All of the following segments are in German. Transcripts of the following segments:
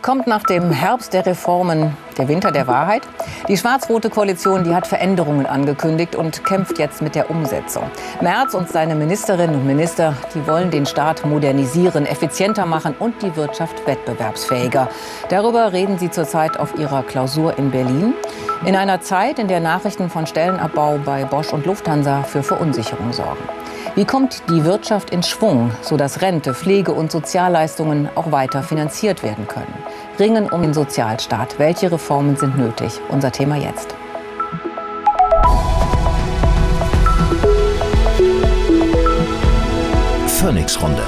Kommt nach dem Herbst der Reformen der Winter der Wahrheit? Die schwarz-rote Koalition, die hat Veränderungen angekündigt und kämpft jetzt mit der Umsetzung. Merz und seine Ministerinnen und Minister, die wollen den Staat modernisieren, effizienter machen und die Wirtschaft wettbewerbsfähiger. Darüber reden sie zurzeit auf ihrer Klausur in Berlin. In einer Zeit, in der Nachrichten von Stellenabbau bei Bosch und Lufthansa für Verunsicherung sorgen. Wie kommt die Wirtschaft in Schwung, sodass Rente, Pflege und Sozialleistungen auch weiter finanziert werden können? Ringen um den Sozialstaat. Welche Reformen sind nötig? Unser Thema jetzt. Phoenix-Runde.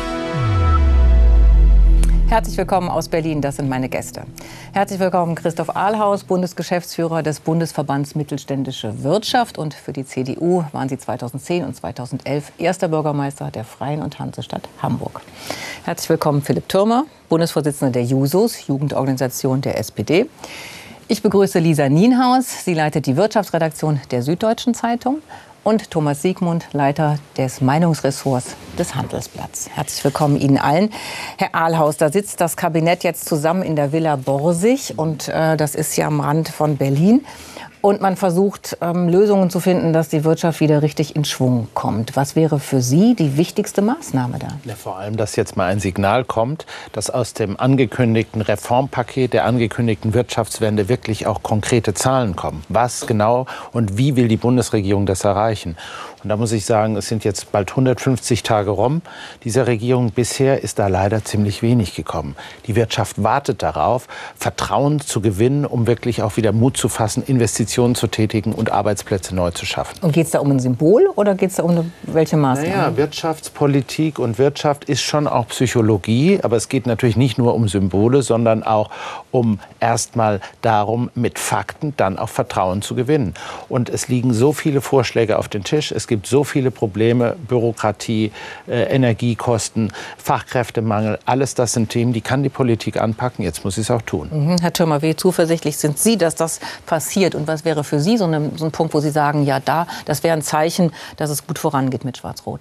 Herzlich willkommen aus Berlin, das sind meine Gäste. Herzlich willkommen Christoph Ahlhaus, Bundesgeschäftsführer des Bundesverbands Mittelständische Wirtschaft. Und für die CDU waren Sie 2010 und 2011 erster Bürgermeister der Freien und Hansestadt Hamburg. Herzlich willkommen Philipp Thürmer, Bundesvorsitzender der Jusos, Jugendorganisation der SPD. Ich begrüße Lisa Nienhaus, sie leitet die Wirtschaftsredaktion der Süddeutschen Zeitung. Und Thomas Siegmund, Leiter des Meinungsressorts des Handelsblatts. Herzlich willkommen Ihnen allen. Herr Ahlhaus, da sitzt das Kabinett jetzt zusammen in der Villa Borsig und das ist ja am Rand von Berlin. Und man versucht, Lösungen zu finden, dass die Wirtschaft wieder richtig in Schwung kommt. Was wäre für Sie die wichtigste Maßnahme da? Ja, vor allem, dass jetzt mal ein Signal kommt, dass aus dem angekündigten Reformpaket, der angekündigten Wirtschaftswende wirklich auch konkrete Zahlen kommen. Was genau und wie will die Bundesregierung das erreichen? Und da muss ich sagen, es sind jetzt bald 150 Tage rum dieser Regierung. Bisher ist da leider ziemlich wenig gekommen. Die Wirtschaft wartet darauf, Vertrauen zu gewinnen, um wirklich auch wieder Mut zu fassen, Investitionen zu tätigen und Arbeitsplätze neu zu schaffen. Und geht es da um ein Symbol oder geht es da um welche Maßnahmen? Naja, Wirtschaftspolitik und Wirtschaft ist schon auch Psychologie. Aber es geht natürlich nicht nur um Symbole, sondern auch um erstmal darum, mit Fakten dann auch Vertrauen zu gewinnen. Und es liegen so viele Vorschläge auf den Tisch. Es gibt so viele Probleme, Bürokratie, Energiekosten, Fachkräftemangel. Alles das sind Themen, die kann die Politik anpacken. Jetzt muss sie es auch tun. Herr Thürmer, wie zuversichtlich sind Sie, dass das passiert? Und was wäre für Sie so ein Punkt, wo Sie sagen, ja, das wäre ein Zeichen, dass es gut vorangeht mit Schwarz-Rot?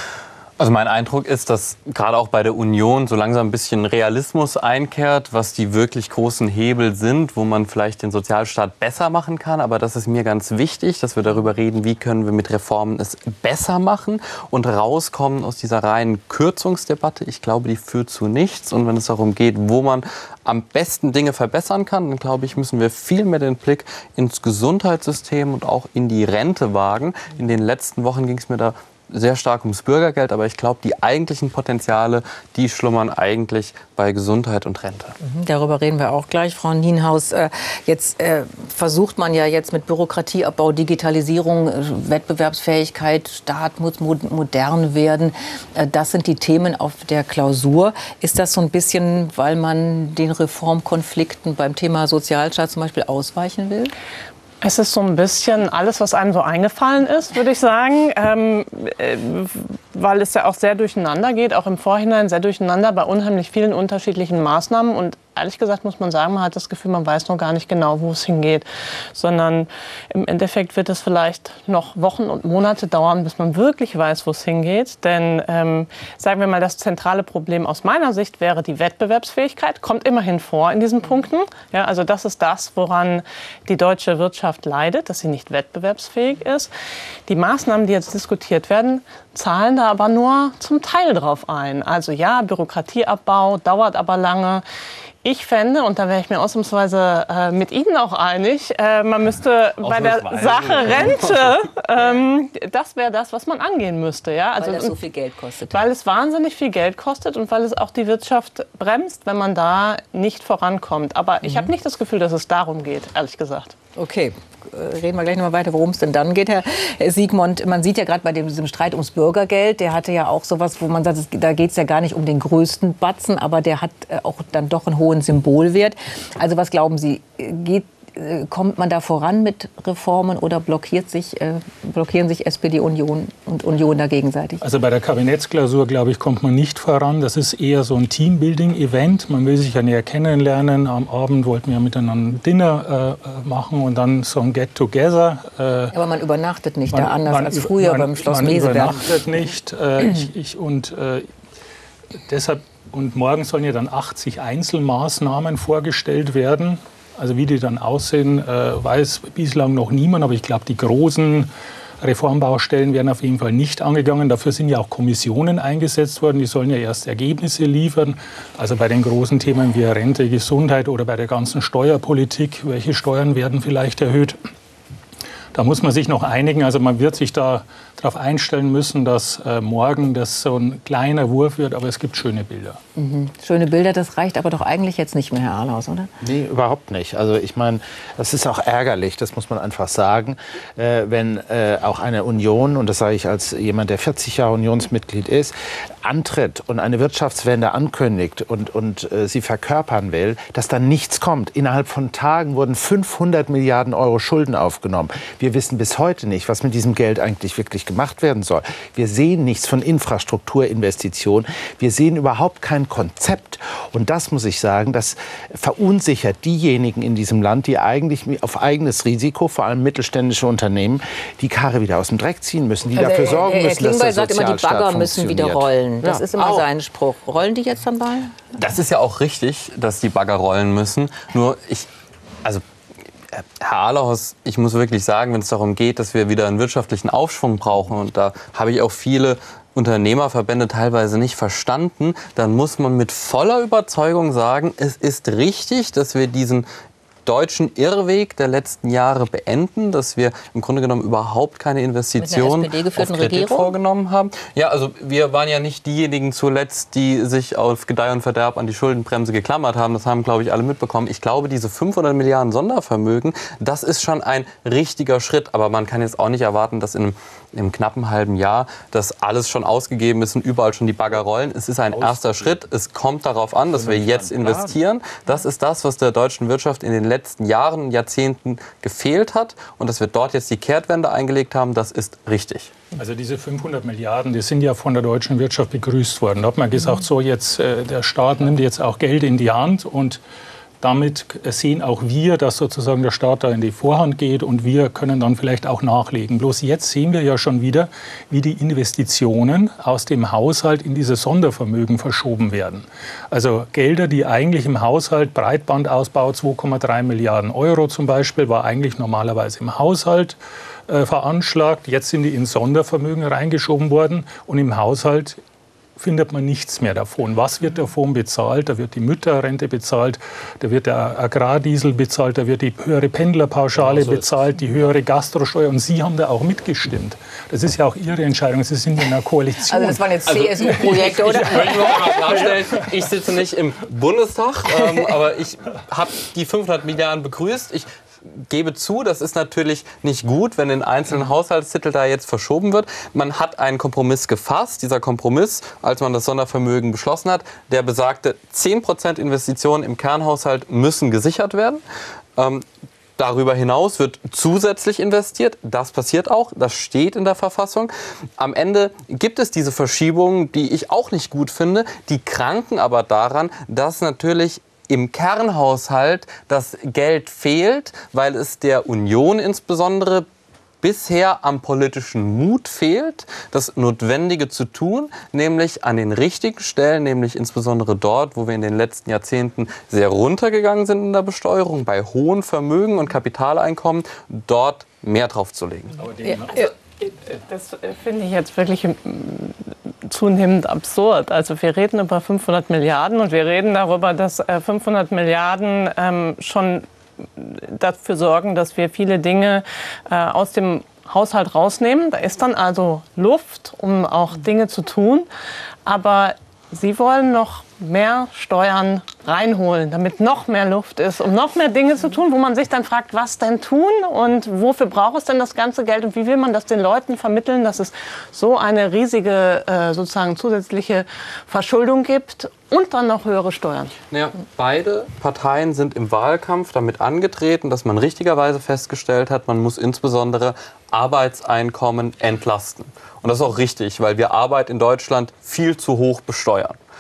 Also mein Eindruck ist, dass gerade auch bei der Union so langsam ein bisschen Realismus einkehrt, was die wirklich großen Hebel sind, wo man vielleicht den Sozialstaat besser machen kann. Aber das ist mir ganz wichtig, dass wir darüber reden, wie können wir mit Reformen es besser machen und rauskommen aus dieser reinen Kürzungsdebatte. Ich glaube, die führt zu nichts. Und wenn es darum geht, wo man am besten Dinge verbessern kann, dann glaube ich, müssen wir viel mehr den Blick ins Gesundheitssystem und auch in die Rente wagen. In den letzten Wochen ging es mir da sehr stark ums Bürgergeld, aber ich glaube, die eigentlichen Potenziale, die schlummern eigentlich bei Gesundheit und Rente. Darüber reden wir auch gleich, Frau Nienhaus. Jetzt versucht man ja jetzt mit Bürokratieabbau, Digitalisierung, Wettbewerbsfähigkeit, Staat muss modern werden. Das sind die Themen auf der Klausur. Ist das so ein bisschen, weil man den Reformkonflikten beim Thema Sozialstaat zum Beispiel ausweichen will? Es ist so ein bisschen alles, was einem so eingefallen ist, würde ich sagen, weil es ja auch sehr durcheinander geht, auch im Vorhinein sehr durcheinander bei unheimlich vielen unterschiedlichen Maßnahmen. Und ehrlich gesagt muss man sagen, man hat das Gefühl, man weiß noch gar nicht genau, wo es hingeht, sondern im Endeffekt wird es vielleicht noch Wochen und Monate dauern, bis man wirklich weiß, wo es hingeht. Denn sagen wir mal, das zentrale Problem aus meiner Sicht wäre die Wettbewerbsfähigkeit, kommt immerhin vor in diesen Punkten. Ja, also das ist das, woran die deutsche Wirtschaft leidet, dass sie nicht wettbewerbsfähig ist. Die Maßnahmen, die jetzt diskutiert werden, zahlen da aber nur zum Teil drauf ein. Also ja, Bürokratieabbau dauert aber lange. Ich fände, und da wäre ich mir ausnahmsweise mit Ihnen auch einig, man müsste bei der Sache Rente, das wäre das, was man angehen müsste. Ja? Also, weil das so viel Geld kostet. Weil es wahnsinnig viel Geld kostet und weil es auch die Wirtschaft bremst, wenn man da nicht vorankommt. Aber ich habe nicht das Gefühl, dass es darum geht, ehrlich gesagt. Okay, reden wir gleich noch mal weiter, worum es denn dann geht, Herr Siegmund. Man sieht ja gerade bei diesem Streit ums Bürgergeld, der hatte ja auch sowas, wo man sagt, da geht es ja gar nicht um den größten Batzen, aber der hat auch dann doch einen hohen Symbolwert. Also was glauben Sie, kommt man da voran mit Reformen oder blockieren sich SPD und Union da gegenseitig? Also bei der Kabinettsklausur, glaube ich, kommt man nicht voran. Das ist eher so ein Teambuilding-Event. Man will sich ja näher kennenlernen. Am Abend wollten wir miteinander ein Dinner machen und dann so ein Get-Together. Aber man übernachtet nicht da anders als früher beim Schloss Meseberg. Man übernachtet nicht. deshalb, und morgen sollen ja dann 80 Einzelmaßnahmen vorgestellt werden. Also wie die dann aussehen, weiß bislang noch niemand. Aber ich glaube, die großen Reformbaustellen werden auf jeden Fall nicht angegangen. Dafür sind ja auch Kommissionen eingesetzt worden. Die sollen ja erst Ergebnisse liefern. Also bei den großen Themen wie Rente, Gesundheit oder bei der ganzen Steuerpolitik. Welche Steuern werden vielleicht erhöht? Da muss man sich noch einigen. Also man wird sich da darauf einstellen müssen, dass morgen das so ein kleiner Wurf wird. Aber es gibt schöne Bilder. Mhm. Schöne Bilder, das reicht aber doch eigentlich jetzt nicht mehr, Herr Ahlhaus, oder? Nee, überhaupt nicht. Also ich meine, das ist auch ärgerlich, das muss man einfach sagen, wenn auch eine Union, und das sage ich als jemand, der 40 Jahre Unionsmitglied ist, antritt und eine Wirtschaftswende ankündigt und sie verkörpern will, dass dann nichts kommt. Innerhalb von Tagen wurden 500 Milliarden Euro Schulden aufgenommen. Wir wissen bis heute nicht, was mit diesem Geld eigentlich wirklich gemacht werden soll. Wir sehen nichts von Infrastrukturinvestitionen. Wir sehen überhaupt kein Konzept. Und das, muss ich sagen, das verunsichert diejenigen in diesem Land, die eigentlich auf eigenes Risiko, vor allem mittelständische Unternehmen, die Karre wieder aus dem Dreck ziehen müssen, die dafür sorgen müssen, dass der Sozialstaat sagt immer, die Bagger müssen wieder rollen. Das ist immer sein Spruch. Rollen die jetzt dann bald? Das ist ja auch richtig, dass die Bagger rollen müssen. Nur Herr Ahlhaus, ich muss wirklich sagen, wenn es darum geht, dass wir wieder einen wirtschaftlichen Aufschwung brauchen, und da habe ich auch viele Unternehmerverbände teilweise nicht verstanden, dann muss man mit voller Überzeugung sagen, es ist richtig, dass wir diesen deutschen Irrweg der letzten Jahre beenden, dass wir im Grunde genommen überhaupt keine Investitionen auf Kredit vorgenommen haben. Ja, also wir waren ja nicht diejenigen zuletzt, die sich auf Gedeih und Verderb an die Schuldenbremse geklammert haben. Das haben, glaube ich, alle mitbekommen. Ich glaube, diese 500 Milliarden Sondervermögen, das ist schon ein richtiger Schritt. Aber man kann jetzt auch nicht erwarten, dass in einem knappen halben Jahr das alles schon ausgegeben ist und überall schon die Bagger rollen. Es ist ein erster Schritt. Es kommt darauf an, dass wir jetzt investieren. Das ist das, was der deutschen Wirtschaft in den letzten Jahren und Jahrzehnten gefehlt hat. Und dass wir dort jetzt die Kehrtwende eingelegt haben, das ist richtig. Also diese 500 Milliarden, die sind ja von der deutschen Wirtschaft begrüßt worden. Da hat man gesagt, so jetzt der Staat nimmt jetzt auch Geld in die Hand, und damit sehen auch wir, dass sozusagen der Staat da in die Vorhand geht, und wir können dann vielleicht auch nachlegen. Bloß jetzt sehen wir ja schon wieder, wie die Investitionen aus dem Haushalt in diese Sondervermögen verschoben werden. Also Gelder, die eigentlich im Haushalt, Breitbandausbau 2,3 Milliarden Euro zum Beispiel, war eigentlich normalerweise im Haushalt veranschlagt. Jetzt sind die in Sondervermögen reingeschoben worden, und im Haushalt findet man nichts mehr davon. Was wird davon bezahlt? Da wird die Mütterrente bezahlt, da wird der Agrardiesel bezahlt, da wird die höhere Pendlerpauschale bezahlt, die höhere Gastrosteuer. Und Sie haben da auch mitgestimmt. Das ist ja auch Ihre Entscheidung. Sie sind in einer Koalition. Also das waren jetzt CSU-Projekte, oder? Ich möchte noch mal klarstellen, ich sitze nicht im Bundestag, aber ich habe die 500 Milliarden begrüßt. Ich gebe zu, das ist natürlich nicht gut, wenn in einzelnen Haushaltstitel da jetzt verschoben wird. Man hat einen Kompromiss gefasst. Dieser Kompromiss, als man das Sondervermögen beschlossen hat, der besagte 10% Investitionen im Kernhaushalt müssen gesichert werden. Darüber hinaus wird zusätzlich investiert. Das passiert auch. Das steht in der Verfassung. Am Ende gibt es diese Verschiebungen, die ich auch nicht gut finde. Die kranken aber daran, dass natürlich im Kernhaushalt das Geld fehlt, weil es der Union insbesondere bisher am politischen Mut fehlt, das Notwendige zu tun, nämlich an den richtigen Stellen, nämlich insbesondere dort, wo wir in den letzten Jahrzehnten sehr runtergegangen sind in der Besteuerung, bei hohen Vermögen und Kapitaleinkommen, dort mehr drauf zu legen. Das finde ich jetzt wirklich zunehmend absurd. Also wir reden über 500 Milliarden und wir reden darüber, dass 500 Milliarden schon dafür sorgen, dass wir viele Dinge aus dem Haushalt rausnehmen. Da ist dann also Luft, um auch Dinge zu tun. Aber Sie wollen noch mehr Steuern reinholen, damit noch mehr Luft ist, um noch mehr Dinge zu tun, wo man sich dann fragt, was denn tun und wofür braucht es denn das ganze Geld und wie will man das den Leuten vermitteln, dass es so eine riesige sozusagen zusätzliche Verschuldung gibt und dann noch höhere Steuern. Ja, beide Parteien sind im Wahlkampf damit angetreten, dass man richtigerweise festgestellt hat, man muss insbesondere Arbeitseinkommen entlasten. Und das ist auch richtig, weil wir Arbeit in Deutschland viel zu hoch besteuern.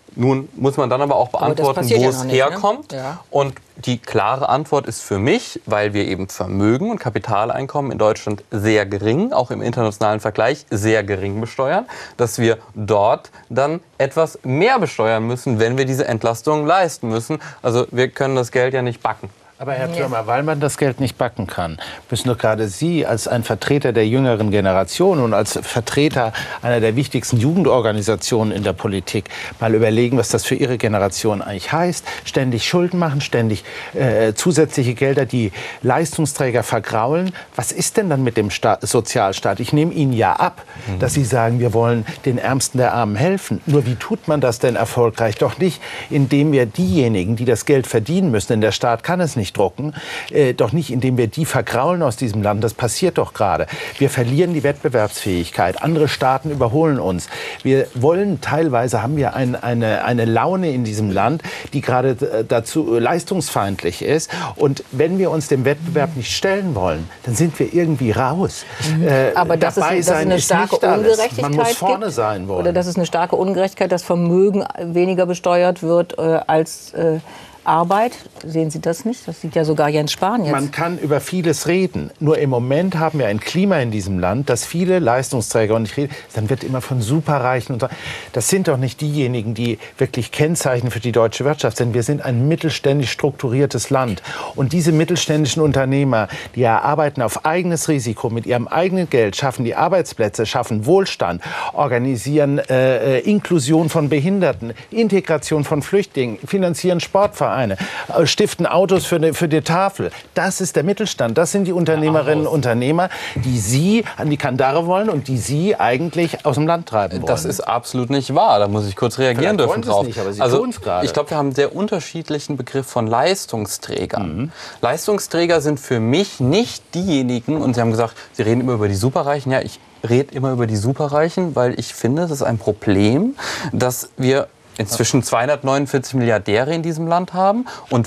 Nun muss man dann aber auch beantworten, wo es herkommt. Ne? Ja. Und die klare Antwort ist für mich, weil wir eben Vermögen und Kapitaleinkommen in Deutschland sehr gering, auch im internationalen Vergleich sehr gering besteuern, dass wir dort dann etwas mehr besteuern müssen, wenn wir diese Entlastung leisten müssen. Also wir können das Geld ja nicht backen. Aber Herr Thürmer, weil man das Geld nicht backen kann, müssen doch gerade Sie als ein Vertreter der jüngeren Generation und als Vertreter einer der wichtigsten Jugendorganisationen in der Politik mal überlegen, was das für Ihre Generation eigentlich heißt. Ständig Schulden machen, ständig zusätzliche Gelder, die Leistungsträger vergraulen. Was ist denn dann mit dem Sozialstaat? Ich nehme Ihnen ja ab, dass Sie sagen, wir wollen den Ärmsten der Armen helfen. Nur wie tut man das denn erfolgreich? Doch nicht, indem wir diejenigen, die das Geld verdienen müssen, denn der Staat kann es nicht drucken, doch nicht, indem wir die vergraulen aus diesem Land. Das passiert doch gerade. Wir verlieren die Wettbewerbsfähigkeit. Andere Staaten überholen uns. Wir wollen, teilweise haben wir eine Laune in diesem Land, die gerade dazu leistungsfeindlich ist. Und wenn wir uns dem Wettbewerb nicht stellen wollen, dann sind wir irgendwie raus. Aber dass es eine starke Ungerechtigkeit Man muss vorne gibt, sein wollen. oder dass es eine starke Ungerechtigkeit, dass Vermögen weniger besteuert wird als Arbeit. Sehen Sie das nicht? Das sieht ja sogar Jens Spahn jetzt. Man kann über vieles reden. Nur im Moment haben wir ein Klima in diesem Land, dass viele Leistungsträger, und ich rede, dann wird immer von Superreichen und so. Das sind doch nicht diejenigen, die wirklich Kennzeichen für die deutsche Wirtschaft sind. Wir sind ein mittelständisch strukturiertes Land. Und diese mittelständischen Unternehmer, die erarbeiten auf eigenes Risiko mit ihrem eigenen Geld, schaffen die Arbeitsplätze, schaffen Wohlstand, organisieren Inklusion von Behinderten, Integration von Flüchtlingen, finanzieren Sportvereine, stiften Autos für die Tafel. Das ist der Mittelstand. Das sind die Unternehmerinnen und Unternehmer, die Sie an die Kandare wollen und die Sie eigentlich aus dem Land treiben wollen. Das ist absolut nicht wahr. Da muss ich kurz reagieren dürfen drauf. Nicht, aber Sie tun's gerade. Ich glaube, wir haben einen sehr unterschiedlichen Begriff von Leistungsträgern. Leistungsträger sind für mich nicht diejenigen, und Sie haben gesagt, Sie reden immer über die Superreichen. Ja, ich rede immer über die Superreichen, weil ich finde, es ist ein Problem, dass wir inzwischen 249 Milliardäre in diesem Land haben und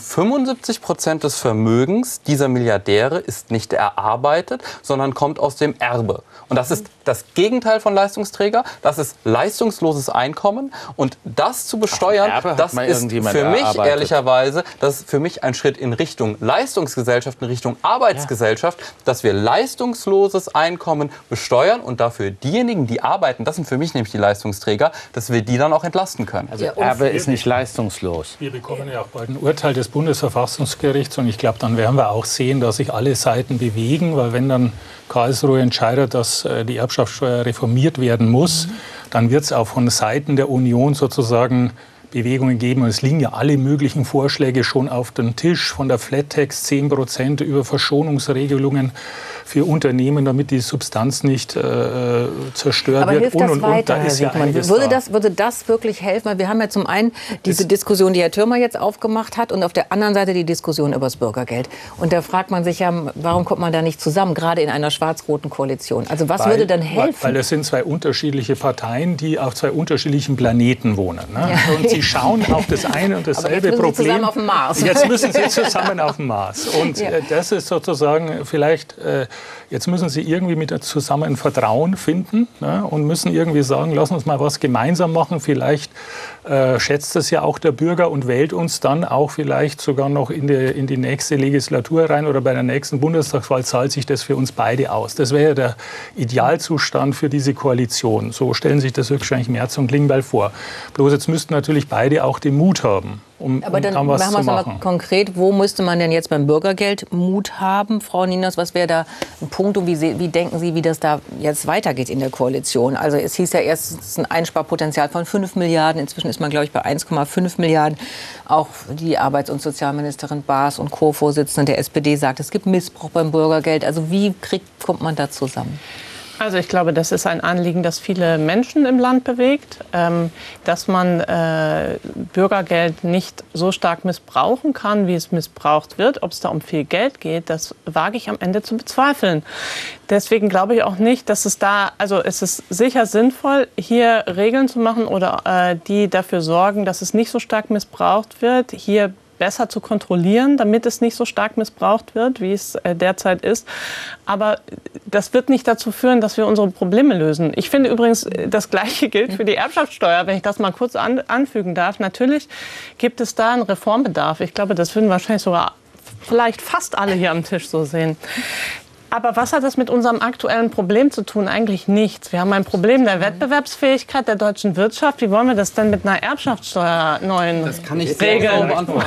75% des Vermögens dieser Milliardäre ist nicht erarbeitet, sondern kommt aus dem Erbe. Und das ist das Gegenteil von Leistungsträger. Das ist leistungsloses Einkommen. Und das zu besteuern, das ist für mich ehrlicherweise, das ist für mich ein Schritt in Richtung Leistungsgesellschaft, in Richtung Arbeitsgesellschaft, dass wir leistungsloses Einkommen besteuern und dafür diejenigen, die arbeiten, das sind für mich nämlich die Leistungsträger, dass wir die dann auch entlasten können. Also Erbe ist nicht leistungslos. Wir bekommen ja auch bald ein Urteil des Bundesverfassungsgerichts und ich glaube, dann werden wir auch sehen, dass sich alle Seiten bewegen, weil wenn dann Karlsruhe entscheidet, dass die Erbschaftssteuer reformiert werden muss, dann wird es auch von Seiten der Union sozusagen Bewegungen geben. Und es liegen ja alle möglichen Vorschläge schon auf dem Tisch, von der Flat-Tax 10% über Verschonungsregelungen für Unternehmen, damit die Substanz nicht zerstört Aber wird. Hilft das weiter, Herr Siegmann? Würde das wirklich helfen? Weil wir haben ja zum einen diese Diskussion, die Herr Thürmer jetzt aufgemacht hat, und auf der anderen Seite die Diskussion über das Bürgergeld. Und da fragt man sich ja, warum kommt man da nicht zusammen, gerade in einer schwarz-roten Koalition? Also was würde dann helfen? Weil es sind zwei unterschiedliche Parteien, die auf zwei unterschiedlichen Planeten wohnen. Ne? Ja. Und sie schauen auf das eine und dasselbe Problem. Jetzt müssen sie zusammen auf dem Mars. Jetzt müssen sie zusammen auf dem Mars. Und das ist sozusagen vielleicht... Jetzt müssen sie irgendwie zusammen Vertrauen finden, ne, und müssen irgendwie sagen, lass uns mal was gemeinsam machen. Vielleicht schätzt das ja auch der Bürger und wählt uns dann auch vielleicht sogar noch in die nächste Legislatur rein oder bei der nächsten Bundestagswahl zahlt sich das für uns beide aus. Das wäre ja der Idealzustand für diese Koalition. So stellen sich das wahrscheinlich Merz und Klingbeil vor. Bloß jetzt müssten natürlich beide auch den Mut haben, aber dann machen wir es mal konkret. Wo müsste man denn jetzt beim Bürgergeld Mut haben, Frau Nienhaus? Was wäre da ein Punkt und wie denken Sie, wie das da jetzt weitergeht in der Koalition? Also es hieß ja erst ein Einsparpotenzial von 5 Milliarden. Inzwischen ist man, glaube ich, bei 1,5 Milliarden. Auch die Arbeits- und Sozialministerin Baas und Co-Vorsitzende der SPD sagt, es gibt Missbrauch beim Bürgergeld. Also wie kommt man da zusammen? Also ich glaube, das ist ein Anliegen, das viele Menschen im Land bewegt, dass man Bürgergeld nicht so stark missbrauchen kann, wie es missbraucht wird. Ob es da um viel Geld geht, das wage ich am Ende zu bezweifeln. Deswegen glaube ich auch nicht, dass es ist sicher sinnvoll, hier Regeln zu machen oder die dafür sorgen, dass es nicht so stark missbraucht wird, hier besser zu kontrollieren, damit es nicht so stark missbraucht wird, wie es derzeit ist. Aber das wird nicht dazu führen, dass wir unsere Probleme lösen. Ich finde übrigens, das Gleiche gilt für die Erbschaftssteuer, wenn ich das mal kurz anfügen darf. Natürlich gibt es da einen Reformbedarf. Ich glaube, das würden wahrscheinlich sogar vielleicht fast alle hier am Tisch so sehen. Aber was hat das mit unserem aktuellen Problem zu tun? Eigentlich nichts. Wir haben ein Problem der Wettbewerbsfähigkeit der deutschen Wirtschaft. Wie wollen wir das denn mit einer Erbschaftssteuer neuen Das kann ich regeln?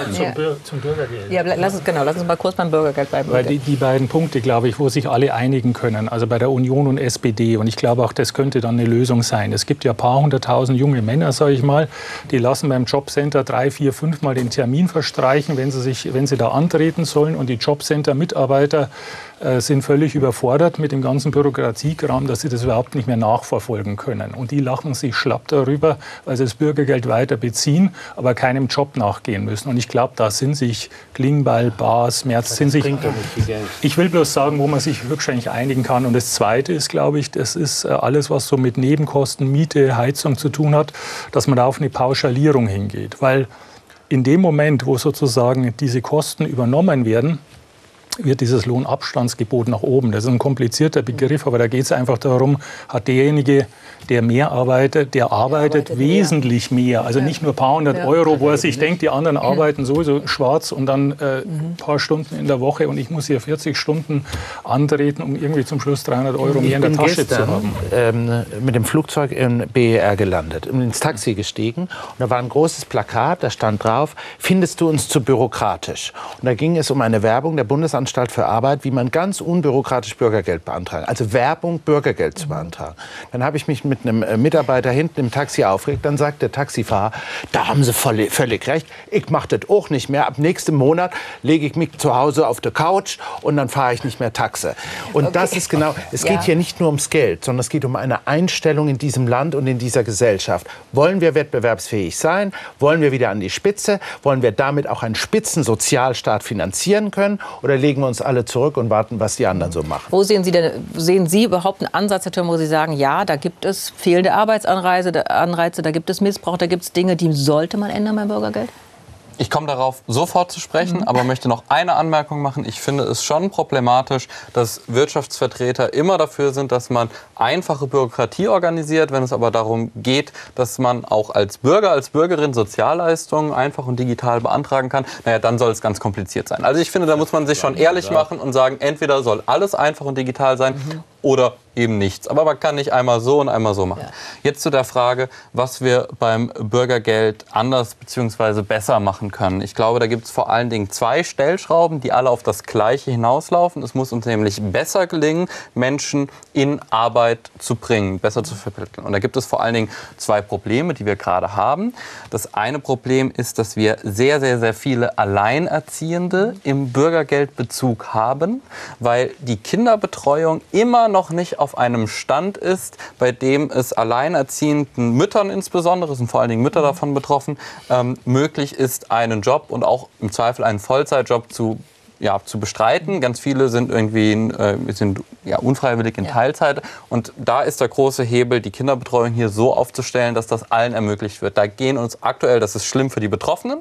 Zum Bürgergeld. Ja, lass uns mal kurz beim Bürgergeld bleiben. Weil die beiden Punkte, glaube ich, wo sich alle einigen können, also bei der Union und SPD, und ich glaube auch, das könnte dann eine Lösung sein. Es gibt ja ein paar hunderttausend junge Männer, sage ich mal, die lassen beim Jobcenter 3, 4, 5 Mal den Termin verstreichen, wenn sie da antreten sollen, und die Jobcenter-Mitarbeiter sind völlig überfordert mit dem ganzen Bürokratiekram, dass sie das überhaupt nicht mehr nachverfolgen können. Und die lachen sich schlapp darüber, weil sie das Bürgergeld weiter beziehen, aber keinem Job nachgehen müssen. Und ich glaube, da sind sich Klingbeil, Baas, Merz, sind sich... Ich will bloß sagen, wo man sich höchstwahrscheinlich einigen kann. Und das Zweite ist, glaube ich, das ist alles, was so mit Nebenkosten, Miete, Heizung zu tun hat, dass man da auf eine Pauschalierung hingeht. Weil in dem Moment, wo sozusagen diese Kosten übernommen werden, wird dieses Lohnabstandsgebot nach oben. Das ist ein komplizierter Begriff, aber da geht es einfach darum, hat derjenige, der mehr arbeitet, der arbeitet wesentlich mehr. Also nicht nur ein paar hundert Euro, wo er sich denkt, die anderen arbeiten sowieso schwarz und dann ein paar Stunden in der Woche und ich muss hier 40 Stunden antreten, um irgendwie zum Schluss 300 Euro mehr in der Tasche zu haben. Mit dem Flugzeug in BER gelandet, ins Taxi gestiegen und da war ein großes Plakat, da stand drauf, findest du uns zu bürokratisch? Und da ging es um eine Werbung der Bundesanstalt für Arbeit, wie man ganz unbürokratisch Bürgergeld beantragt. Also Werbung, Bürgergeld zu beantragen. Dann habe ich mich mit einem Mitarbeiter hinten im Taxi aufgeregt. Dann sagt der Taxifahrer, da haben Sie völlig recht. Ich mache das auch nicht mehr. Ab nächsten Monat lege ich mich zu Hause auf der Couch und dann fahre ich nicht mehr Taxi. Und das ist genau, es geht hier nicht nur ums Geld, sondern es geht um eine Einstellung in diesem Land und in dieser Gesellschaft. Wollen wir wettbewerbsfähig sein? Wollen wir wieder an die Spitze? Wollen wir damit auch einen Spitzensozialstaat finanzieren können? Oder legen wir uns alle zurück und warten, was die anderen so machen? Wo sehen Sie überhaupt einen Ansatz, Herr Thürmer, wo Sie sagen, ja, da gibt es fehlende Arbeitsanreize, da gibt es Missbrauch, da gibt es Dinge, die sollte man ändern beim Bürgergeld? Ich komme darauf sofort zu sprechen, aber möchte noch eine Anmerkung machen. Ich finde es schon problematisch, dass Wirtschaftsvertreter immer dafür sind, dass man einfache Bürokratie organisiert. Wenn es aber darum geht, dass man auch als Bürger, als Bürgerin Sozialleistungen einfach und digital beantragen kann, naja, dann soll es ganz kompliziert sein. Also ich finde, da muss man sich schon ehrlich machen und sagen, entweder soll alles einfach und digital sein oder eben nichts. Aber man kann nicht einmal so und einmal so machen. Ja. Jetzt zu der Frage, was wir beim Bürgergeld anders bzw. besser machen können. Ich glaube, da gibt es vor allen Dingen 2 Stellschrauben, die alle auf das Gleiche hinauslaufen. Es muss uns nämlich besser gelingen, Menschen in Arbeit zu bringen, besser zu vermitteln. Und da gibt es vor allen Dingen 2 Probleme, die wir gerade haben. Das eine Problem ist, dass wir sehr, sehr, sehr viele Alleinerziehende im Bürgergeldbezug haben, weil die Kinderbetreuung immer noch nicht auf einem Stand ist, bei dem es alleinerziehenden Müttern insbesondere, sind vor allen Dingen Mütter davon betroffen, möglich ist, einen Job und auch im Zweifel einen Vollzeitjob zu bestreiten. Ganz viele sind irgendwie unfreiwillig in Teilzeit. Und da ist der große Hebel, die Kinderbetreuung hier so aufzustellen, dass das allen ermöglicht wird. Da gehen uns aktuell, das ist schlimm für die Betroffenen,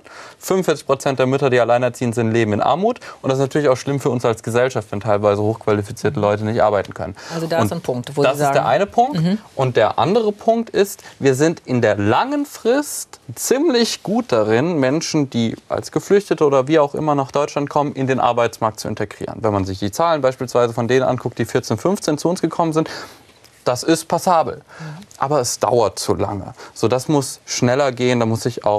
45% der Mütter, die alleinerziehend sind, leben in Armut. Und das ist natürlich auch schlimm für uns als Gesellschaft, wenn teilweise hochqualifizierte Leute nicht arbeiten können. Also da ist ein Punkt, wo Sie sagen... Das ist der eine Punkt. Und der andere Punkt ist, wir sind in der langen Frist ziemlich gut darin, Menschen, die als Geflüchtete oder wie auch immer nach Deutschland kommen, in den Arbeitsmarkt zu integrieren. Wenn man sich die Zahlen beispielsweise von denen anguckt, die 14, 15 zu uns gekommen sind, das ist passabel. Aber es dauert zu lange. So, das muss schneller gehen. Da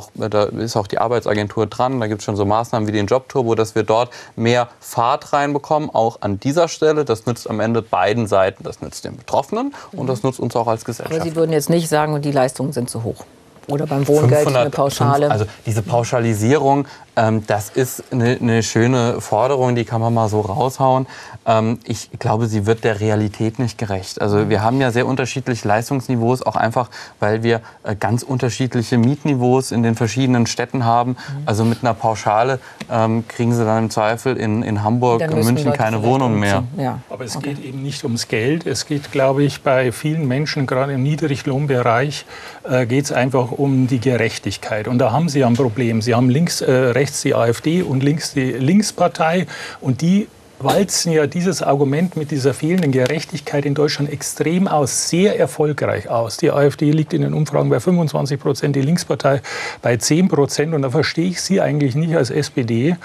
ist auch die Arbeitsagentur dran. Da gibt es schon so Maßnahmen wie den Jobturbo, dass wir dort mehr Fahrt reinbekommen. Auch an dieser Stelle. Das nützt am Ende beiden Seiten. Das nützt den Betroffenen und das nützt uns auch als Gesellschaft. Aber Sie würden jetzt nicht sagen, die Leistungen sind zu hoch. Oder beim Wohngeld eine Pauschale. Also diese Pauschalisierung, das ist eine schöne Forderung, die kann man mal so raushauen. Ich glaube, sie wird der Realität nicht gerecht. Also wir haben ja sehr unterschiedliche Leistungsniveaus, auch einfach, weil wir ganz unterschiedliche Mietniveaus in den verschiedenen Städten haben. Also mit einer Pauschale kriegen sie dann im Zweifel in Hamburg und München keine Wohnung mehr. Ja. Aber es geht eben nicht ums Geld. Es geht, glaube ich, bei vielen Menschen, gerade im Niedriglohnbereich, geht es einfach um die Gerechtigkeit. Und da haben Sie ein Problem. Sie haben rechts rechts die AfD und links die Linkspartei. Und die walzen ja dieses Argument mit dieser fehlenden Gerechtigkeit in Deutschland extrem aus, sehr erfolgreich aus. Die AfD liegt in den Umfragen bei 25%, die Linkspartei bei 10%. Und da verstehe ich Sie eigentlich nicht als SPD,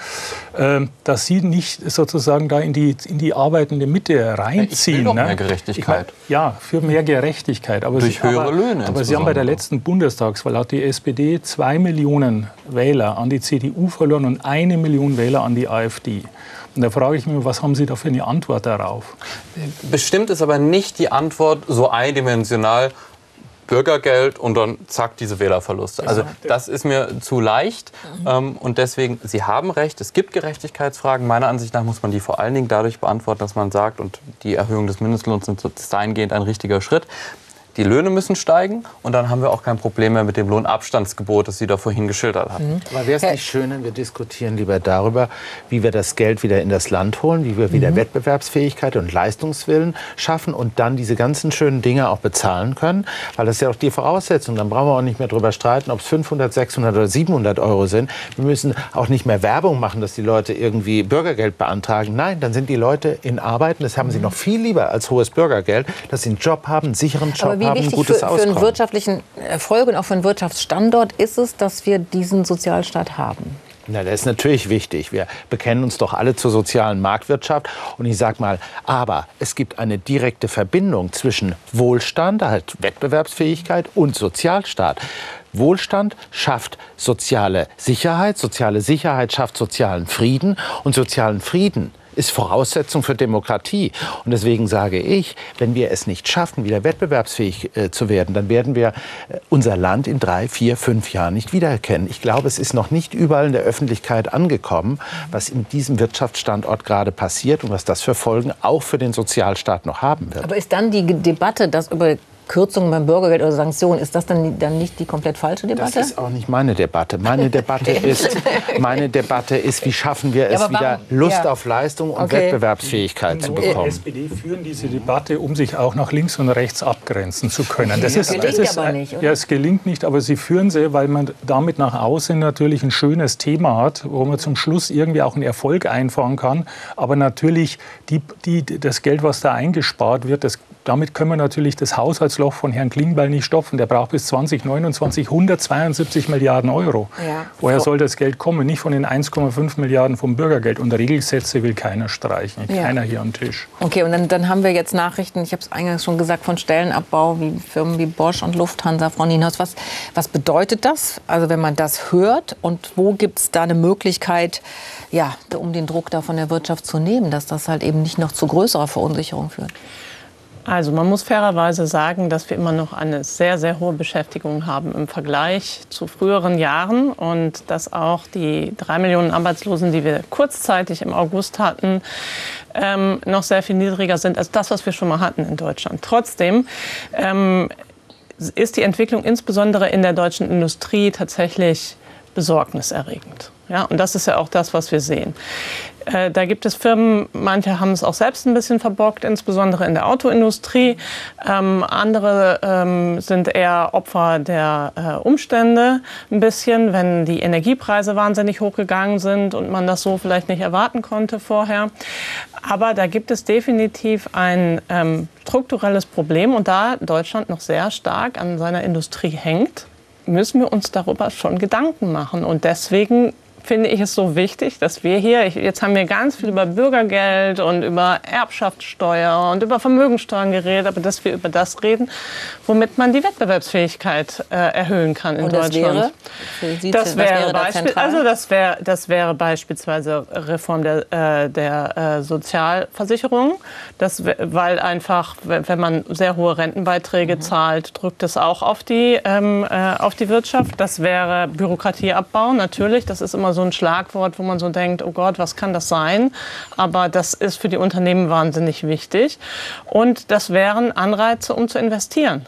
dass Sie nicht sozusagen da in die arbeitende Mitte reinziehen. Ich will doch mehr Gerechtigkeit. Ja, für mehr Gerechtigkeit. Aber durch höhere Löhne. Aber Sie haben bei der letzten Bundestagswahl hat die SPD 2 Millionen Wähler an die CDU verloren und 1 Million Wähler an die AfD. Und da frage ich mich, was haben Sie da für eine Antwort darauf? Bestimmt ist aber nicht die Antwort so eindimensional, Bürgergeld und dann zack, diese Wählerverluste. Also das ist mir zu leicht. Und deswegen, Sie haben recht, es gibt Gerechtigkeitsfragen. Meiner Ansicht nach muss man die vor allen Dingen dadurch beantworten, dass man sagt, und die Erhöhung des Mindestlohns ist dahingehend ein richtiger Schritt. Die Löhne müssen steigen und dann haben wir auch kein Problem mehr mit dem Lohnabstandsgebot, das Sie da vorhin geschildert hatten. Aber wäre es nicht schön, wir diskutieren lieber darüber, wie wir das Geld wieder in das Land holen, wie wir wieder Wettbewerbsfähigkeit und Leistungswillen schaffen und dann diese ganzen schönen Dinge auch bezahlen können, weil das ist ja auch die Voraussetzung. Dann brauchen wir auch nicht mehr darüber streiten, ob es 500, 600 oder 700 Euro sind. Wir müssen auch nicht mehr Werbung machen, dass die Leute irgendwie Bürgergeld beantragen. Nein, dann sind die Leute in Arbeit und das haben sie noch viel lieber als hohes Bürgergeld, dass sie einen Job haben, einen sicheren Job. Wie wichtig für einen wirtschaftlichen Erfolg und auch für einen Wirtschaftsstandort ist es, dass wir diesen Sozialstaat haben? Na, das ist natürlich wichtig. Wir bekennen uns doch alle zur sozialen Marktwirtschaft. Und ich sage mal, aber es gibt eine direkte Verbindung zwischen Wohlstand, halt Wettbewerbsfähigkeit und Sozialstaat. Wohlstand schafft soziale Sicherheit schafft sozialen Frieden und sozialen Frieden ist Voraussetzung für Demokratie. Und deswegen sage ich, wenn wir es nicht schaffen, wieder wettbewerbsfähig zu werden, dann werden wir unser Land in 3, 4, 5 Jahren nicht wiedererkennen. Ich glaube, es ist noch nicht überall in der Öffentlichkeit angekommen, was in diesem Wirtschaftsstandort gerade passiert und was das für Folgen auch für den Sozialstaat noch haben wird. Aber ist dann die Debatte, dass über Kürzungen beim Bürgergeld oder Sanktionen, ist das dann nicht die komplett falsche Debatte? Das ist auch nicht meine Debatte. Meine Debatte ist, wie schaffen wir es wieder, Lust auf Leistung und Wettbewerbsfähigkeit zu bekommen. Die SPD führen diese Debatte, um sich auch nach links und rechts abgrenzen zu können. Das gelingt aber nicht, oder? Ja, es gelingt nicht, aber sie führen sie, weil man damit nach außen natürlich ein schönes Thema hat, wo man zum Schluss irgendwie auch einen Erfolg einfahren kann. Aber natürlich das Geld, was da eingespart wird, damit können wir natürlich das Haushaltsloch von Herrn Klingbeil nicht stopfen. Der braucht bis 2029 172 Milliarden Euro. Ja. Woher soll das Geld kommen? Nicht von den 1,5 Milliarden vom Bürgergeld. Und Regelgesetze will keiner streichen. Keiner hier am Tisch. Okay, und dann haben wir jetzt Nachrichten, ich habe es eingangs schon gesagt, von Stellenabbau, wie Firmen wie Bosch und Lufthansa. Frau Nienhaus, was bedeutet das? Also wenn man das hört, und wo gibt es da eine Möglichkeit, um den Druck da von der Wirtschaft zu nehmen, dass das halt eben nicht noch zu größerer Verunsicherung führt? Also man muss fairerweise sagen, dass wir immer noch eine sehr, sehr hohe Beschäftigung haben im Vergleich zu früheren Jahren und dass auch die 3 Millionen Arbeitslosen, die wir kurzzeitig im August hatten, noch sehr viel niedriger sind als das, was wir schon mal hatten in Deutschland. Trotzdem ist die Entwicklung insbesondere in der deutschen Industrie tatsächlich besorgniserregend. Ja, und das ist ja auch das, was wir sehen. Da gibt es Firmen, manche haben es auch selbst ein bisschen verbockt, insbesondere in der Autoindustrie. Andere sind eher Opfer der Umstände ein bisschen, wenn die Energiepreise wahnsinnig hochgegangen sind und man das so vielleicht nicht erwarten konnte vorher. Aber da gibt es definitiv ein strukturelles Problem. Und da Deutschland noch sehr stark an seiner Industrie hängt, müssen wir uns darüber schon Gedanken machen. Und deswegen finde ich es so wichtig, dass wir hier, jetzt haben wir ganz viel über Bürgergeld und über Erbschaftssteuer und über Vermögensteuern geredet, aber dass wir über das reden, womit man die Wettbewerbsfähigkeit erhöhen kann in Deutschland. Das wäre beispielsweise Reform der Sozialversicherung, weil einfach, wenn man sehr hohe Rentenbeiträge zahlt, drückt es auch auf die Wirtschaft. Das wäre Bürokratieabbau, natürlich, das ist immer so ein Schlagwort, wo man so denkt, oh Gott, was kann das sein? Aber das ist für die Unternehmen wahnsinnig wichtig. Und das wären Anreize, um zu investieren.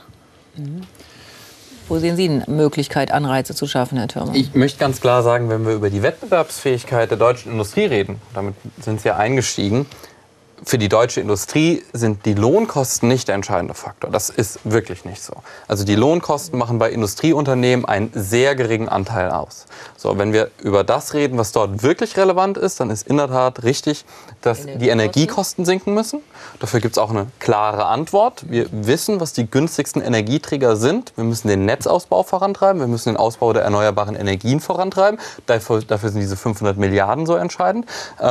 Wo sehen Sie eine Möglichkeit, Anreize zu schaffen, Herr Thürmann? Ich möchte ganz klar sagen, wenn wir über die Wettbewerbsfähigkeit der deutschen Industrie reden, damit sind Sie ja eingestiegen, für die deutsche Industrie sind die Lohnkosten nicht der entscheidende Faktor. Das ist wirklich nicht so. Also die Lohnkosten machen bei Industrieunternehmen einen sehr geringen Anteil aus. So, wenn wir über das reden, was dort wirklich relevant ist, dann ist in der Tat richtig, dass die Energiekosten sinken müssen. Dafür gibt es auch eine klare Antwort. Wir wissen, was die günstigsten Energieträger sind. Wir müssen den Netzausbau vorantreiben. Wir müssen den Ausbau der erneuerbaren Energien vorantreiben. Dafür sind diese 500 Milliarden so entscheidend.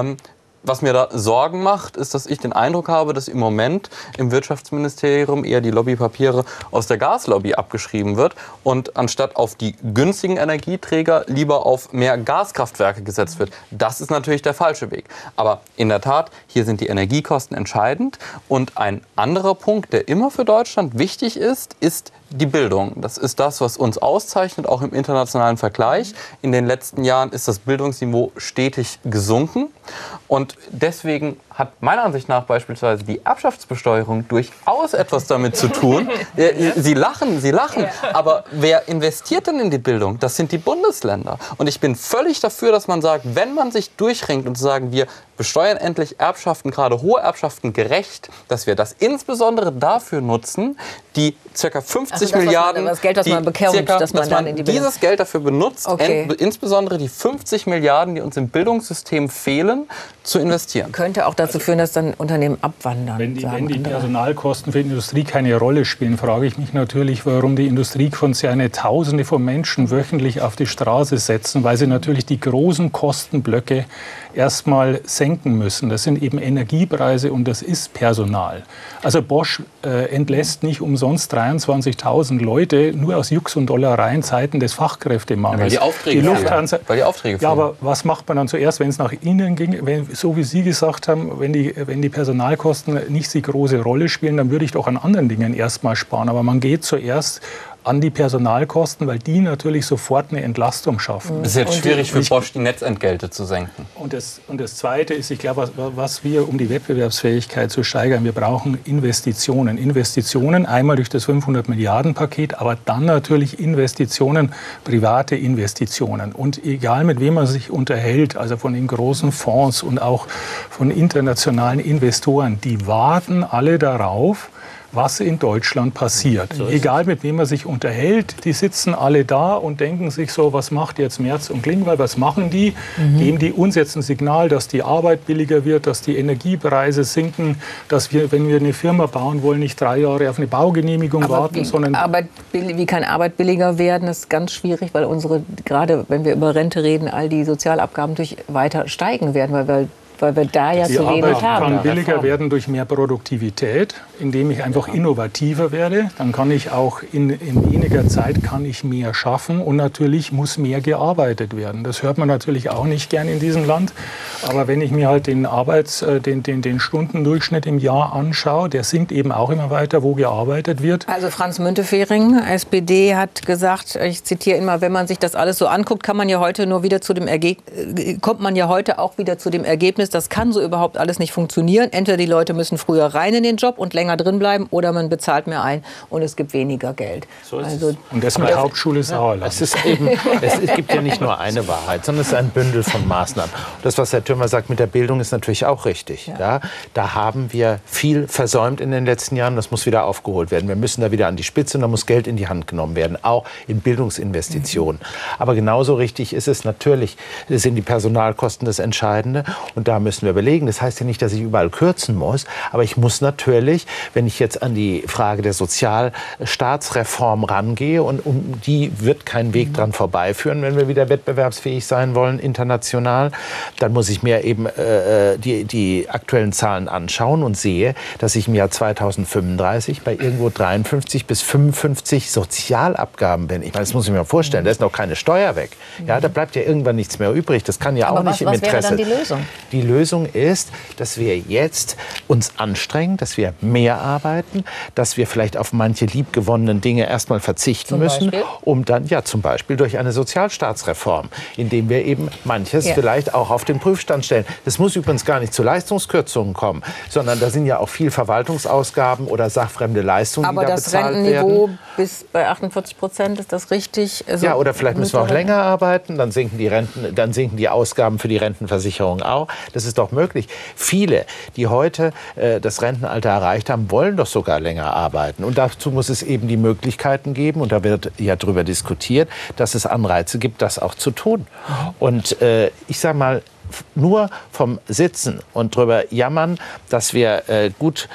Was mir da Sorgen macht, ist, dass ich den Eindruck habe, dass im Moment im Wirtschaftsministerium eher die Lobbypapiere aus der Gaslobby abgeschrieben wird und anstatt auf die günstigen Energieträger lieber auf mehr Gaskraftwerke gesetzt wird. Das ist natürlich der falsche Weg. Aber in der Tat, hier sind die Energiekosten entscheidend. Und ein anderer Punkt, der immer für Deutschland wichtig ist, ist die Bildung. Das ist das, was uns auszeichnet, auch im internationalen Vergleich. In den letzten Jahren ist das Bildungsniveau stetig gesunken. Und deswegen hat meiner Ansicht nach beispielsweise die Erbschaftsbesteuerung durchaus etwas damit zu tun. Sie lachen. Aber wer investiert denn in die Bildung? Das sind die Bundesländer. Und ich bin völlig dafür, dass man sagt, wenn man sich durchringt und sagen, wir besteuern endlich Erbschaften, gerade hohe Erbschaften, gerecht, dass wir das insbesondere dafür nutzen, die ca. 50 Milliarden, das Geld, das man bekommt, dass man dann in die dieses Geld dafür benutzt, insbesondere die 50 Milliarden, die uns im Bildungssystem fehlen, zu investieren. Könnte auch dazu führen, dass dann Unternehmen abwandern. Wenn die Personalkosten für die Industrie keine Rolle spielen, frage ich mich natürlich, warum die Industriekonzerne Tausende von Menschen wöchentlich auf die Straße setzen, weil sie natürlich die großen Kostenblöcke erstmal senken müssen. Das sind eben Energiepreise und das ist Personal. Also Bosch entlässt nicht umsonst 23.000 Leute nur aus Jux und Dollerei in Zeiten des Fachkräftemangels. Weil die Aufträge ja, aber was macht man dann zuerst, wenn es nach innen ging? So wie Sie gesagt haben, wenn die Personalkosten nicht so große Rolle spielen, dann würde ich doch an anderen Dingen erstmal sparen. Aber man geht zuerst an die Personalkosten, weil die natürlich sofort eine Entlastung schaffen. Es ist jetzt schwierig für Bosch, die Netzentgelte zu senken. Und das Zweite ist, ich glaube, was wir, um die Wettbewerbsfähigkeit zu steigern, wir brauchen Investitionen. Investitionen, einmal durch das 500-Milliarden-Paket, aber dann natürlich Investitionen, private Investitionen. Und egal, mit wem man sich unterhält, also von den großen Fonds und auch von internationalen Investoren, die warten alle darauf, was in Deutschland passiert. Egal, mit wem man sich unterhält, die sitzen alle da und denken sich so, was macht jetzt Merz und Klingbeil, was machen die? Geben die uns jetzt ein Signal, dass die Arbeit billiger wird, dass die Energiepreise sinken, dass wir, wenn wir eine Firma bauen wollen, nicht 3 Jahre auf eine Baugenehmigung warten, sondern... Wie kann Arbeit billiger werden? Das ist ganz schwierig, weil gerade wenn wir über Rente reden, all die Sozialabgaben natürlich weiter steigen werden, weil wir da ja zu wenig haben. Die Arbeit kann billiger werden durch mehr Produktivität, indem ich einfach innovativer werde. Dann kann ich auch in weniger Zeit kann ich mehr schaffen und natürlich muss mehr gearbeitet werden. Das hört man natürlich auch nicht gern in diesem Land. Aber wenn ich mir halt den Stundendurchschnitt im Jahr anschaue, der sinkt eben auch immer weiter, wo gearbeitet wird. Also Franz Müntefering, SPD, hat gesagt, ich zitiere immer, wenn man sich das alles so anguckt, kommt man ja heute auch wieder zu dem Ergebnis, das kann so überhaupt alles nicht funktionieren. Entweder die Leute müssen früher rein in den Job und länger drin bleiben oder man bezahlt mehr ein und es gibt weniger Geld. So ist es. Und das mit Hauptschule Sauerland. Es gibt ja nicht nur eine Wahrheit, sondern es ist ein Bündel von Maßnahmen. Das, was Herr Thürmer sagt mit der Bildung, ist natürlich auch richtig. Ja. Da haben wir viel versäumt in den letzten Jahren. Das muss wieder aufgeholt werden. Wir müssen da wieder an die Spitze und da muss Geld in die Hand genommen werden, auch in Bildungsinvestitionen. Aber genauso richtig ist es natürlich, sind die Personalkosten das Entscheidende. Und da müssen wir überlegen. Das heißt ja nicht, dass ich überall kürzen muss, aber ich muss natürlich, wenn ich jetzt an die Frage der Sozialstaatsreform rangehe, und um die wird kein Weg dran vorbeiführen, wenn wir wieder wettbewerbsfähig sein wollen international, dann muss ich mir eben die aktuellen Zahlen anschauen und sehe, dass ich im Jahr 2035 bei irgendwo 53 bis 55 Sozialabgaben bin. Ich meine, das muss ich mir mal vorstellen, da ist noch keine Steuer weg. Ja, da bleibt ja irgendwann nichts mehr übrig. Das kann ja auch nicht im Interesse. Was wäre dann die Lösung? Die Lösung ist, dass wir jetzt uns anstrengen, dass wir mehr arbeiten, dass wir vielleicht auf manche liebgewonnenen Dinge erstmal verzichten müssen, um dann zum Beispiel durch eine Sozialstaatsreform, indem wir eben manches vielleicht auch auf den Prüfstand stellen. Das muss übrigens gar nicht zu Leistungskürzungen kommen, sondern da sind ja auch viel Verwaltungsausgaben oder sachfremde Leistungen, die da bezahlt werden. Aber das Rentenniveau bis bei 48%, ist das richtig? Also oder vielleicht müssen wir auch länger arbeiten, dann sinken die Ausgaben für die Rentenversicherung auch. Das ist doch möglich. Viele, die heute das Rentenalter erreicht haben, wollen doch sogar länger arbeiten. Und dazu muss es eben die Möglichkeiten geben, und da wird ja darüber diskutiert, dass es Anreize gibt, das auch zu tun. Und ich sage mal, nur vom Sitzen und drüber jammern, dass wir gut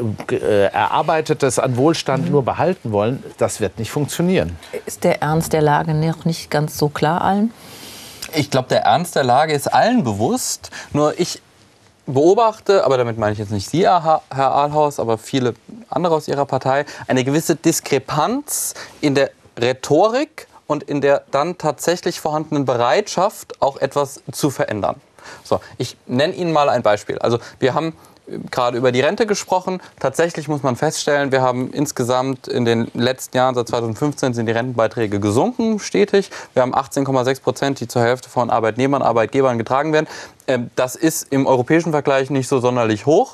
Erarbeitetes an Wohlstand nur behalten wollen, das wird nicht funktionieren. Ist der Ernst der Lage noch nicht ganz so klar allen? Ich glaube, der Ernst der Lage ist allen bewusst. Nur ich beobachte, aber damit meine ich jetzt nicht Sie, Herr Ahlhaus, aber viele andere aus Ihrer Partei, eine gewisse Diskrepanz in der Rhetorik und in der dann tatsächlich vorhandenen Bereitschaft, auch etwas zu verändern. So, ich nenne Ihnen mal ein Beispiel. Also wir haben gerade über die Rente gesprochen. Tatsächlich muss man feststellen, wir haben insgesamt in den letzten Jahren, seit 2015, sind die Rentenbeiträge gesunken, stetig. Wir haben 18,6%, die zur Hälfte von Arbeitnehmern, Arbeitgebern getragen werden. Das ist im europäischen Vergleich nicht so sonderlich hoch.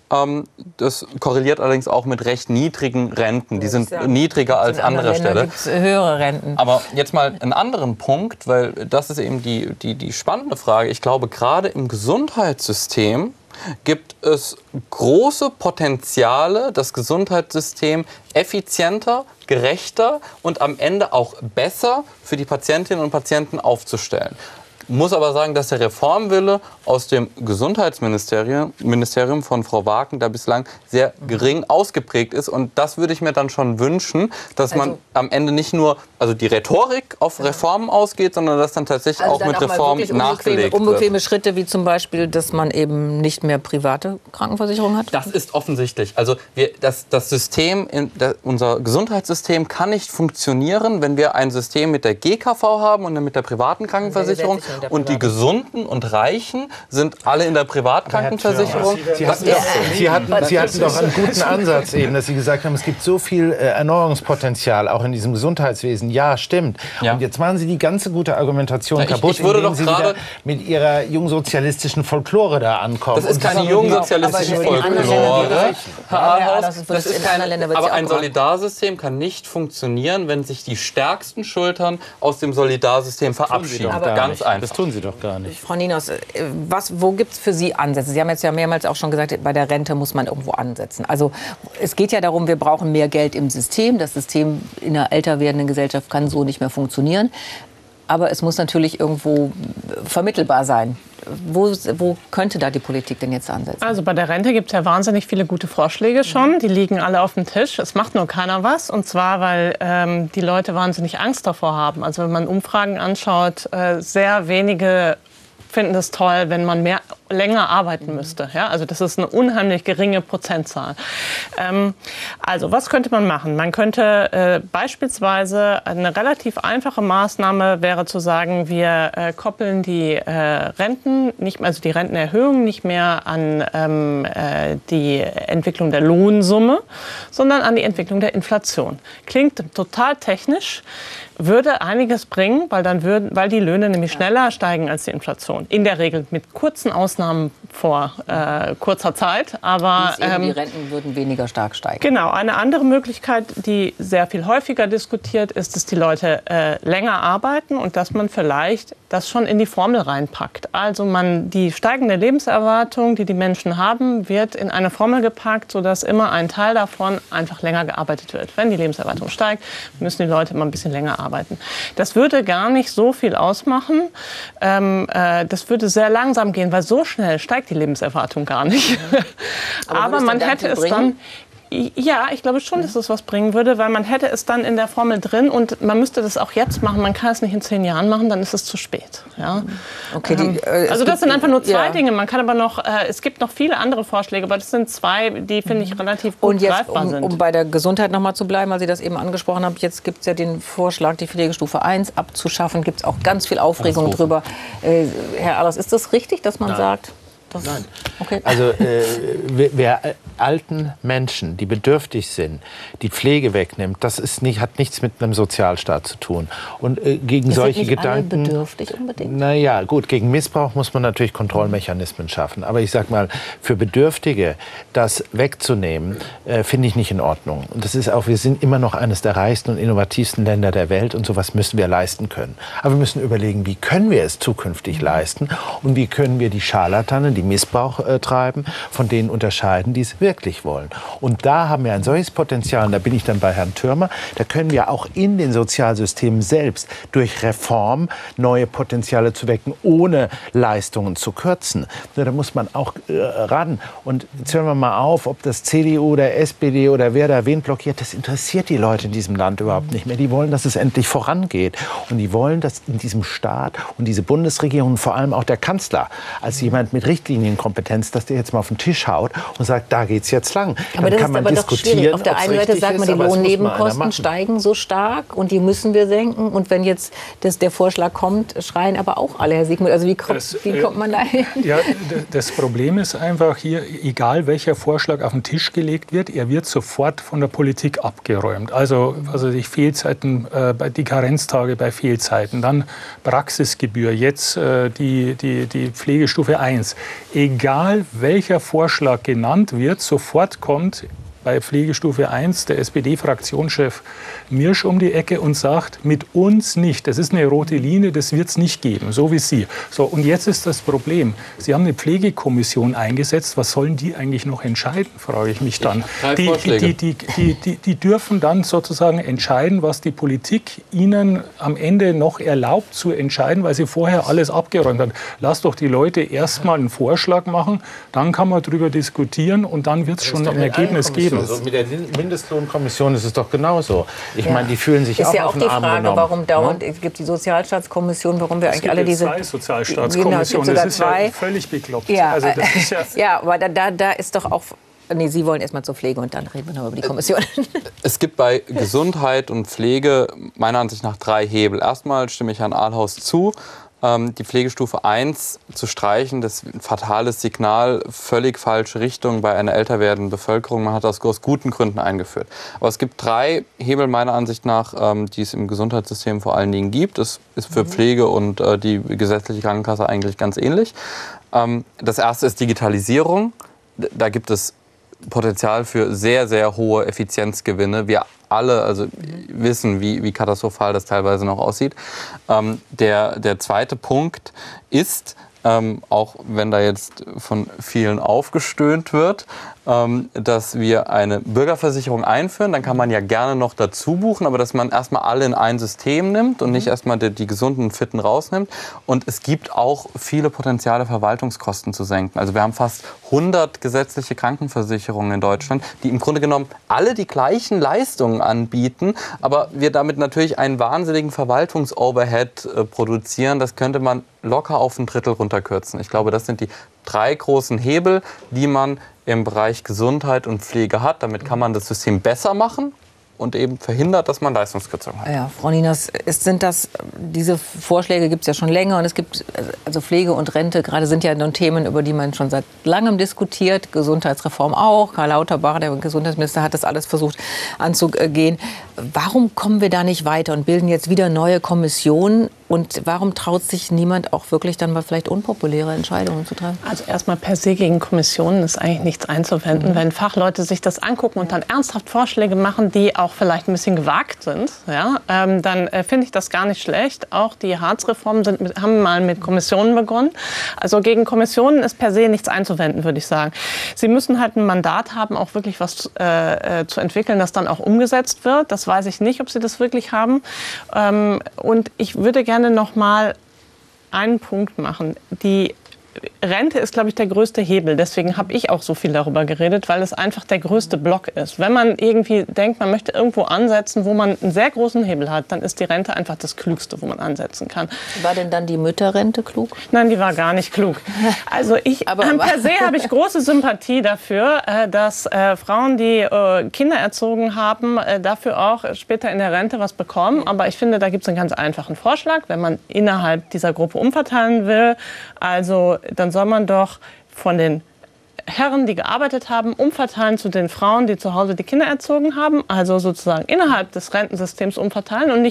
Das korreliert allerdings auch mit recht niedrigen Renten. Die sind niedriger als an anderer Stelle. Gibt's höhere Renten. Aber jetzt mal einen anderen Punkt, weil das ist eben die spannende Frage. Ich glaube, gerade im Gesundheitssystem gibt es große Potenziale, das Gesundheitssystem effizienter, gerechter und am Ende auch besser für die Patientinnen und Patienten aufzustellen. Muss aber sagen, dass der Reformwille aus dem Gesundheitsministerium von Frau Waaken da bislang sehr gering ausgeprägt ist. Und das würde ich mir dann schon wünschen, dass man am Ende nicht nur die Rhetorik auf Reformen ausgeht, sondern dass dann tatsächlich auch mit Reformen nachgelegt wird. Unbequeme Schritte wie zum Beispiel, dass man eben nicht mehr private Krankenversicherung hat? Das ist offensichtlich. Also das System, unser Gesundheitssystem kann nicht funktionieren, wenn wir ein System mit der GKV haben und mit der privaten Krankenversicherung. Und die Gesunden und Reichen sind alle in der Privatkrankenversicherung. Sie hatten doch einen guten Ansatz eben, dass Sie gesagt haben, es gibt so viel Erneuerungspotenzial, auch in diesem Gesundheitswesen. Ja, stimmt. Ja. Und jetzt machen Sie die ganze gute Argumentation kaputt, indem Sie wieder mit Ihrer jungsozialistischen Folklore da ankommen. Das ist keine jungsozialistische Folklore. Aber ein Solidarsystem kann nicht funktionieren, wenn sich die stärksten Schultern aus dem Solidarsystem verabschieden. Ganz einfach. Das tun Sie doch gar nicht. Frau Nienhaus, wo gibt es für Sie Ansätze? Sie haben jetzt ja mehrmals auch schon gesagt, bei der Rente muss man irgendwo ansetzen. Also es geht ja darum, wir brauchen mehr Geld im System. Das System in einer älter werdenden Gesellschaft kann so nicht mehr funktionieren. Aber es muss natürlich irgendwo vermittelbar sein. Wo könnte da die Politik denn jetzt ansetzen? Also bei der Rente gibt es ja wahnsinnig viele gute Vorschläge schon. Die liegen alle auf dem Tisch. Es macht nur keiner was. Und zwar, weil die Leute wahnsinnig Angst davor haben. Also wenn man Umfragen anschaut, sehr wenige finden es toll, wenn man länger arbeiten müsste. Ja? Also das ist eine unheimlich geringe Prozentzahl. Also was könnte man machen? Man könnte beispielsweise, eine relativ einfache Maßnahme wäre zu sagen, wir koppeln die Renten, also die Rentenerhöhung nicht mehr an die Entwicklung der Lohnsumme, sondern an die Entwicklung der Inflation. Klingt total technisch, würde einiges bringen, weil die Löhne nämlich schneller steigen als die Inflation. In der Regel mit kurzen Ausnahmen vor kurzer Zeit. Aber die Renten würden weniger stark steigen. Genau. Eine andere Möglichkeit, die sehr viel häufiger diskutiert ist, dass die Leute länger arbeiten und dass man vielleicht das schon in die Formel reinpackt. Also die steigende Lebenserwartung, die Menschen haben, wird in eine Formel gepackt, sodass immer ein Teil davon einfach länger gearbeitet wird. Wenn die Lebenserwartung steigt, müssen die Leute immer ein bisschen länger arbeiten. Das würde gar nicht so viel ausmachen. Das würde sehr langsam gehen, weil so schnell steigt die Lebenserwartung gar nicht. Aber man hätte es dann... Ja, ich glaube schon, dass es was bringen würde, weil man hätte es dann in der Formel drin und man müsste das auch jetzt machen. Man kann es nicht in 10 Jahren machen, dann ist es zu spät. Ja? Okay, also das sind einfach nur 2 Dinge. Man kann aber noch, es gibt noch viele andere Vorschläge, aber das sind 2, die, finde ich, relativ gut greifbar sind. Um bei der Gesundheit noch mal zu bleiben, weil Sie das eben angesprochen haben, jetzt gibt es ja den Vorschlag, die Pflegestufe 1 abzuschaffen. Gibt es auch ganz viel Aufregung drüber. Herr Ahlhaus, ist das richtig, dass man sagt... Nein. Okay. Also wer alten Menschen, die bedürftig sind, die Pflege wegnimmt, das hat nichts mit einem Sozialstaat zu tun. Und gegen es solche sind nicht Gedanken... alle bedürftig unbedingt? Naja, gut, gegen Missbrauch muss man natürlich Kontrollmechanismen schaffen. Aber ich sag mal, für Bedürftige das wegzunehmen, finde ich nicht in Ordnung. Und das ist auch, wir sind immer noch eines der reichsten und innovativsten Länder der Welt und sowas müssen wir leisten können. Aber wir müssen überlegen, wie können wir es zukünftig leisten und wie können wir die Scharlatane, die Missbrauch treiben, von denen unterscheiden, die es wirklich wollen. Und da haben wir ein solches Potenzial, und da bin ich dann bei Herrn Thürmer, da können wir auch in den Sozialsystemen selbst durch Reform neue Potenziale zu wecken, ohne Leistungen zu kürzen. Da muss man auch ran. Und jetzt hören wir mal auf, ob das CDU oder SPD oder wer da wen blockiert, das interessiert die Leute in diesem Land überhaupt nicht mehr. Die wollen, dass es endlich vorangeht. Und die wollen, dass in diesem Staat und diese Bundesregierung, vor allem auch der Kanzler, als jemand mit Richtlinienkompetenz, dass der jetzt mal auf den Tisch haut und sagt, da geht's jetzt lang. Aber dann das ist aber doch schwierig. Auf der einen Seite sagt man, die Lohnnebenkosten steigen so stark und die müssen wir senken. Und wenn jetzt der Vorschlag kommt, schreien aber auch alle, Herr Siegmund. Also wie kommt man da hin? Ja, das Problem ist einfach hier, egal welcher Vorschlag auf den Tisch gelegt wird, er wird sofort von der Politik abgeräumt. Also die Fehlzeiten, die Karenztage bei Fehlzeiten, dann Praxisgebühr, jetzt die Pflegestufe 1. Egal welcher Vorschlag genannt wird, sofort kommt bei Pflegestufe 1 der SPD-Fraktionschef Mirsch um die Ecke und sagt, mit uns nicht. Das ist eine rote Linie, das wird es nicht geben, so wie Sie. So, und jetzt ist das Problem. Sie haben eine Pflegekommission eingesetzt. Was sollen die eigentlich noch entscheiden, frage ich mich dann. Die dürfen dann sozusagen entscheiden, was die Politik ihnen am Ende noch erlaubt zu entscheiden, weil sie vorher alles abgeräumt hat. Lass doch die Leute erst mal einen Vorschlag machen, dann kann man darüber diskutieren und dann wird es schon ein Ergebnis geben. Also mit der Mindestlohnkommission ist es doch genauso. Ich meine, die fühlen sich auch auf den Arm genommen. Ist ja auch die Frage, warum dauernd, es gibt die Sozialstaatskommission, warum wir eigentlich alle diese... Es gibt 2 Sozialstaatskommissionen, das ist ja völlig bekloppt. Ja, also das ist ja, aber da ist doch auch... Nee, Sie wollen erst mal zur Pflege und dann reden wir noch über die Kommission. Es gibt bei Gesundheit und Pflege meiner Ansicht nach 3 Hebel. Erstmal stimme ich Herrn Ahlhaus zu. Die Pflegestufe 1 zu streichen, das ist ein fatales Signal, völlig falsche Richtung bei einer älter werdenden Bevölkerung. Man hat das aus guten Gründen eingeführt. Aber es gibt 3 Hebel meiner Ansicht nach, die es im Gesundheitssystem vor allen Dingen gibt. Das ist für Pflege und die gesetzliche Krankenkasse eigentlich ganz ähnlich. Das erste ist Digitalisierung. Da gibt es Potenzial für sehr, sehr hohe Effizienzgewinne. Wir alle wissen, wie katastrophal das teilweise noch aussieht. Der zweite Punkt ist, auch wenn da jetzt von vielen aufgestöhnt wird, dass wir eine Bürgerversicherung einführen. Dann kann man ja gerne noch dazu buchen, aber dass man erstmal alle in ein System nimmt und nicht erstmal die gesunden und Fitten rausnimmt. Und es gibt auch viele Potenziale, Verwaltungskosten zu senken. Also wir haben fast 100 gesetzliche Krankenversicherungen in Deutschland, die im Grunde genommen alle die gleichen Leistungen anbieten, aber wir damit natürlich einen wahnsinnigen Verwaltungsoverhead produzieren. Das könnte man locker auf ein Drittel runterkürzen. Ich glaube, das sind die 3 großen Hebel, die man im Bereich Gesundheit und Pflege hat. Damit kann man das System besser machen und eben verhindert, dass man Leistungskürzungen hat. Ja, Frau Nieners, diese Vorschläge gibt es ja schon länger und es gibt, also Pflege und Rente gerade sind ja nun Themen, über die man schon seit langem diskutiert, Gesundheitsreform auch. Karl Lauterbach, der Gesundheitsminister, hat das alles versucht anzugehen. Warum kommen wir da nicht weiter und bilden jetzt wieder neue Kommissionen? Und warum traut sich niemand auch wirklich dann mal vielleicht unpopuläre Entscheidungen zu treffen? Also erstmal per se gegen Kommissionen ist eigentlich nichts einzuwenden. Wenn Fachleute sich das angucken und dann ernsthaft Vorschläge machen, die auch vielleicht ein bisschen gewagt sind, ja, dann finde ich das gar nicht schlecht. Auch die Hartz-Reformen haben mal mit Kommissionen begonnen. Also gegen Kommissionen ist per se nichts einzuwenden, würde ich sagen. Sie müssen halt ein Mandat haben, auch wirklich was zu entwickeln, das dann auch umgesetzt wird. Das weiß ich nicht, ob sie das wirklich haben. Und ich würde gerne noch mal einen Punkt machen. Die Rente ist, glaube ich, der größte Hebel. Deswegen habe ich auch so viel darüber geredet, weil es einfach der größte Block ist. Wenn man irgendwie denkt, man möchte irgendwo ansetzen, wo man einen sehr großen Hebel hat, dann ist die Rente einfach das Klügste, wo man ansetzen kann. War denn dann die Mütterrente klug? Nein, die war gar nicht klug. Also per se habe ich große Sympathie dafür, dass Frauen, die Kinder erzogen haben, dafür auch später in der Rente was bekommen. Aber ich finde, da gibt es einen ganz einfachen Vorschlag, wenn man innerhalb dieser Gruppe umverteilen will. Also dann soll man doch von den Herren, die gearbeitet haben, umverteilen zu den Frauen, die zu Hause die Kinder erzogen haben, also sozusagen innerhalb des Rentensystems umverteilen und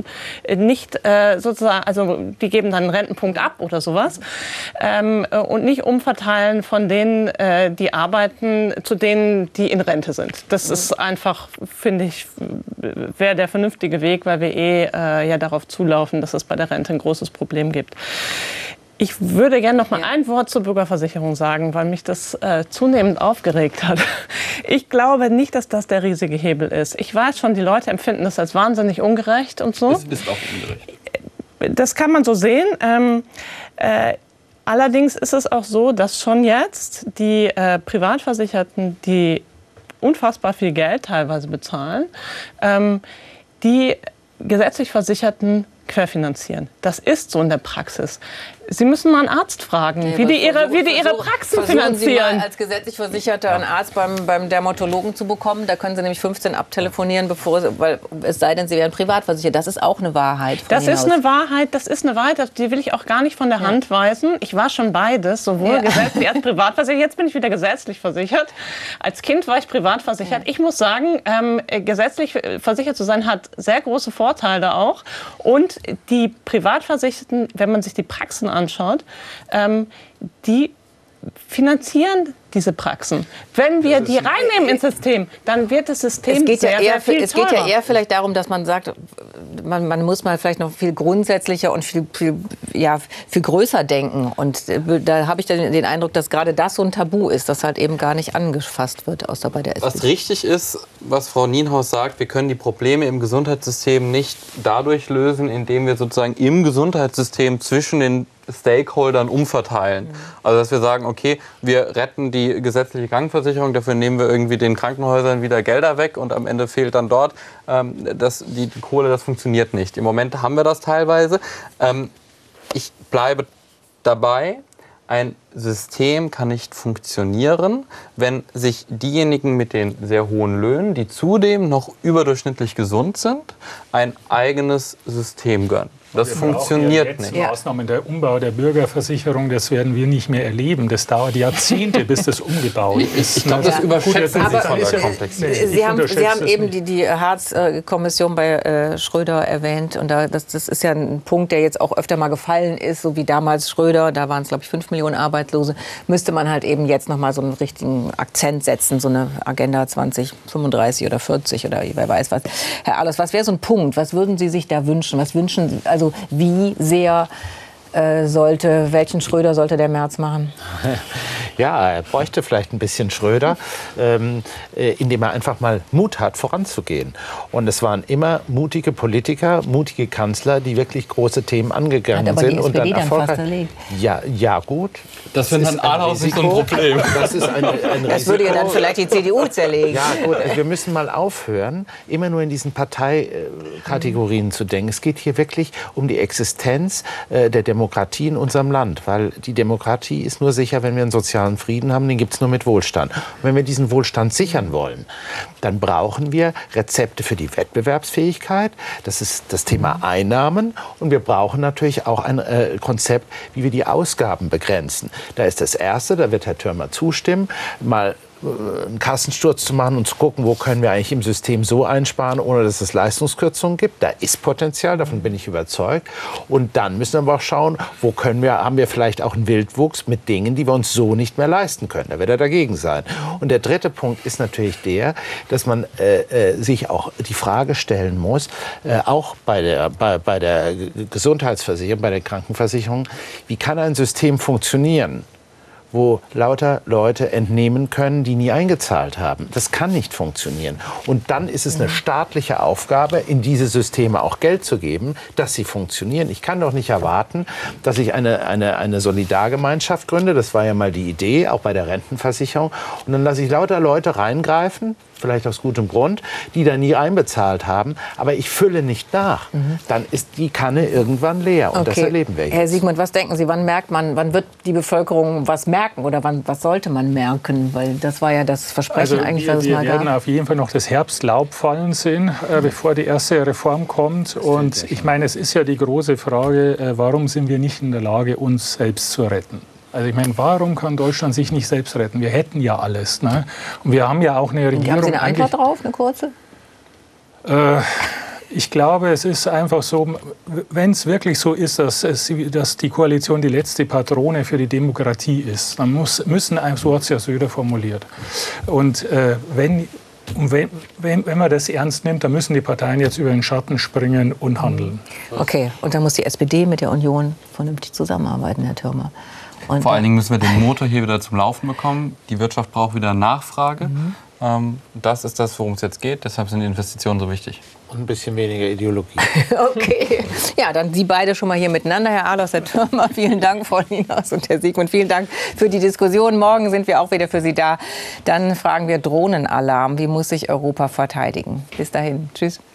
also die geben dann einen Rentenpunkt ab oder sowas und nicht umverteilen von denen, die arbeiten, zu denen, die in Rente sind. Das ist einfach, finde ich, wäre der vernünftige Weg, weil wir ja darauf zulaufen, dass es bei der Rente ein großes Problem gibt. Ich würde gerne noch mal ein Wort zur Bürgerversicherung sagen, weil mich das zunehmend aufgeregt hat. Ich glaube nicht, dass das der riesige Hebel ist. Ich weiß schon, die Leute empfinden das als wahnsinnig ungerecht und so. Es ist auch ungerecht. Das kann man so sehen. Allerdings ist es auch so, dass schon jetzt die Privatversicherten, die unfassbar viel Geld teilweise bezahlen, die gesetzlich Versicherten querfinanzieren. Das ist so in der Praxis. Sie müssen mal einen Arzt fragen, wie die ihre Praxen finanzieren. Sie mal als gesetzlich Versicherter einen Arzt beim Dermatologen zu bekommen. Da können Sie nämlich 15 abtelefonieren, weil es sei denn, Sie wären privatversichert. Das ist auch eine Wahrheit. Das ist eine Wahrheit, die will ich auch gar nicht von der Hand weisen. Ich war schon beides, sowohl gesetzlich als privatversichert. Jetzt bin ich wieder gesetzlich versichert. Als Kind war ich privatversichert. Ich muss sagen, gesetzlich versichert zu sein, hat sehr große Vorteile auch. Und die Privatversicherten, wenn man sich die Praxen anschaut, die finanzieren diese Praxen. Wenn wir die reinnehmen ins System, dann wird das System sehr viel teurer. Es geht ja eher vielleicht darum, dass man sagt, man muss mal vielleicht noch viel grundsätzlicher und viel größer denken. Und da habe ich den Eindruck, dass gerade das so ein Tabu ist, das halt eben gar nicht angefasst wird, außer bei der SPD. Was richtig ist, was Frau Nienhaus sagt, wir können die Probleme im Gesundheitssystem nicht dadurch lösen, indem wir sozusagen im Gesundheitssystem zwischen den Stakeholdern umverteilen. Also dass wir sagen, okay, wir retten die gesetzliche Krankenversicherung, dafür nehmen wir irgendwie den Krankenhäusern wieder Gelder weg und am Ende fehlt dann dort die Kohle, das funktioniert nicht. Im Moment haben wir das teilweise. Ich bleibe dabei, ein System kann nicht funktionieren, wenn sich diejenigen mit den sehr hohen Löhnen, die zudem noch überdurchschnittlich gesund sind, ein eigenes System gönnen. Das funktioniert nicht. Maßnahmen, der Umbau der Bürgerversicherung, das werden wir nicht mehr erleben. Das dauert Jahrzehnte, bis das umgebaut ist. Ich glaube, das überschätzen Sie von der Komplexität. Sie haben eben die Hartz-Kommission bei Schröder erwähnt. Und das ist ja ein Punkt, der jetzt auch öfter mal gefallen ist, so wie damals Schröder. Da waren es, glaube ich, 5 Millionen Arbeitslose. Müsste man halt eben jetzt noch mal so einen richtigen Akzent setzen, so eine Agenda 2035 oder 40 oder wer weiß was. Herr Ahlers, was wäre so ein Punkt? Was würden Sie sich da wünschen? Was wünschen Sie? Also wie sehr welchen Schröder sollte der Merz machen? Ja, er bräuchte vielleicht ein bisschen Schröder, indem er einfach mal Mut hat, voranzugehen. Und es waren immer mutige Politiker, mutige Kanzler, die wirklich große Themen angegangen aber sind. Die SPD und dann erfolgreich. Fast erlegt. Ja, gut. Das ist Herrn Ahlhaus nicht so ein Problem. Das ist ein Risiko. Das würde ja dann vielleicht die CDU zerlegen. Ja, gut. Also wir müssen mal aufhören, immer nur in diesen Parteikategorien zu denken. Es geht hier wirklich um die Existenz der Demokratie in unserem Land. Weil die Demokratie ist nur sicher, wenn wir einen sozialen Frieden haben. Den gibt es nur mit Wohlstand. Und wenn wir diesen Wohlstand sichern wollen, dann brauchen wir Rezepte für die Wettbewerbsfähigkeit. Das ist das Thema Einnahmen. Und wir brauchen natürlich auch ein Konzept, wie wir die Ausgaben begrenzen. Da ist das Erste, da wird Herr Thürmer zustimmen, mal einen Kassensturz zu machen und zu gucken, wo können wir eigentlich im System so einsparen, ohne dass es Leistungskürzungen gibt. Da ist Potenzial, davon bin ich überzeugt. Und dann müssen wir aber auch schauen, haben wir vielleicht auch einen Wildwuchs mit Dingen, die wir uns so nicht mehr leisten können. Da wird er dagegen sein. Und der dritte Punkt ist natürlich der, dass man sich auch die Frage stellen muss, auch bei der Gesundheitsversicherung, bei der Krankenversicherung, wie kann ein System funktionieren, wo lauter Leute entnehmen können, die nie eingezahlt haben. Das kann nicht funktionieren. Und dann ist es eine staatliche Aufgabe, in diese Systeme auch Geld zu geben, dass sie funktionieren. Ich kann doch nicht erwarten, dass ich eine Solidargemeinschaft gründe. Das war ja mal die Idee, auch bei der Rentenversicherung. Und dann lasse ich lauter Leute reingreifen, vielleicht aus gutem Grund, die da nie einbezahlt haben. Aber ich fülle nicht nach. Dann ist die Kanne irgendwann leer. Und das erleben wir jetzt. Herr Siegmund, was denken Sie, wann wird die Bevölkerung was merken? Oder was sollte man merken? Weil das war ja das Versprechen eigentlich, was es mal gab. Wir werden auf jeden Fall noch das Herbstlaub fallen sehen, bevor die erste Reform kommt. Und ich meine, es ist ja die große Frage, warum sind wir nicht in der Lage, uns selbst zu retten? Also ich meine, warum kann Deutschland sich nicht selbst retten? Wir hätten ja alles. Ne? Und wir haben ja auch eine Regierung... Haben Sie eine Antwort drauf, eine kurze? Ich glaube, es ist einfach so, wenn es wirklich so ist, dass die Koalition die letzte Patrone für die Demokratie ist, dann müssen, so hat es ja Söder formuliert. Und wenn man das ernst nimmt, dann müssen die Parteien jetzt über den Schatten springen und handeln. Okay, und dann muss die SPD mit der Union vernünftig zusammenarbeiten, Herr Thürmer. Und vor allen Dingen müssen wir den Motor hier wieder zum Laufen bekommen. Die Wirtschaft braucht wieder Nachfrage. Das ist das, worum es jetzt geht. Deshalb sind die Investitionen so wichtig. Und ein bisschen weniger Ideologie. Okay. Ja, dann Sie beide schon mal hier miteinander, Herr Ahlers, Herr Thürmer. Vielen Dank, Frau Lieners und Herr Siegmund. Vielen Dank für die Diskussion. Morgen sind wir auch wieder für Sie da. Dann fragen wir Drohnenalarm. Wie muss sich Europa verteidigen? Bis dahin. Tschüss.